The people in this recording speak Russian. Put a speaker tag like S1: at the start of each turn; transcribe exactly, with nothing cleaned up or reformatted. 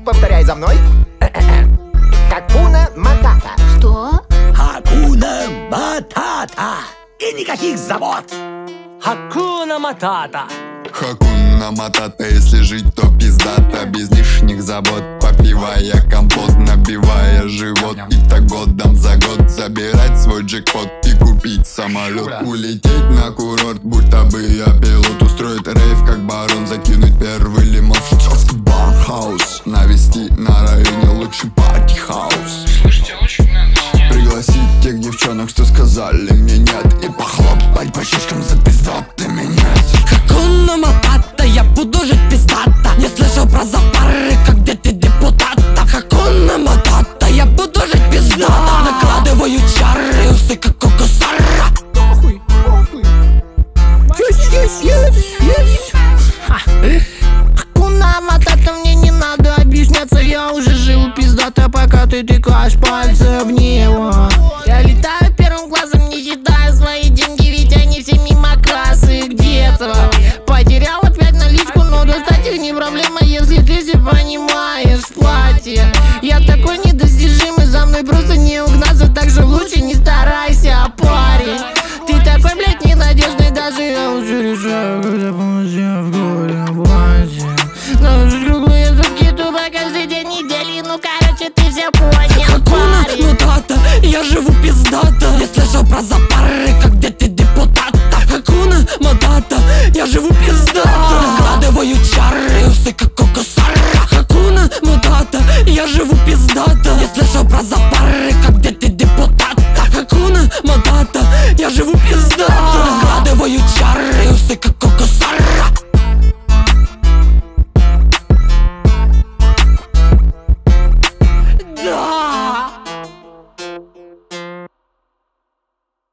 S1: Повторяй за мной. Хакуна Матата.
S2: Что?
S3: Хакуна Матата. И никаких забот.
S4: Хакуна Матата.
S5: Хакуна Матата, если жить, то пиздата. Без лишних забот, попивая компот, набивая живот. И так годом за год забирать свой джекпот и купить самолет. Улететь на курорт, будто бы я пилот. Устроить рейв, как барон, закинуть первый лимон в чертовский бархаус. Навести на районе лучший парти-хаус. Пригласить тех девчонок, что сказали мне нет, и похлопать по щечкам за пиздатыми нет.
S6: Хакуна Матата, я буду жить пиздата. Не слышал про запары, как где ты депутата. Хакуна Матата, я буду жить пиздата. Накладываю чары, усы как Коко-Сара.
S1: Похуй, похуй.
S6: Yes, yes, yes, yes. Хакуна Матата, мне не надо объясняться. Я уже жил пиздата, пока ты тыкаешь пальцы в него. Я летаю первым глазом, не считаю свои деньги, ведь они все мимо кассы где-то. Потерял опять наличку, но достать их не проблема, если ты все понимаешь в платье. Я такой недостижимый, за мной просто не угнаться, так же лучше не старайся, парень. Ты такой, блядь, ненадежный, даже я уже решаю, когда полностью в горе платье. Наложить круглые зубки, тупо каждый день недели, ну короче ты все понял,
S7: Хакуна
S6: парень.
S7: Матата, я живу пиздата. Не слышал про запары, как где ты депутата. Хакуна Матата, я живу пиздата. Накладываю чары, усы как Коко-Сара. Хакуна Матата, я живу пиздата.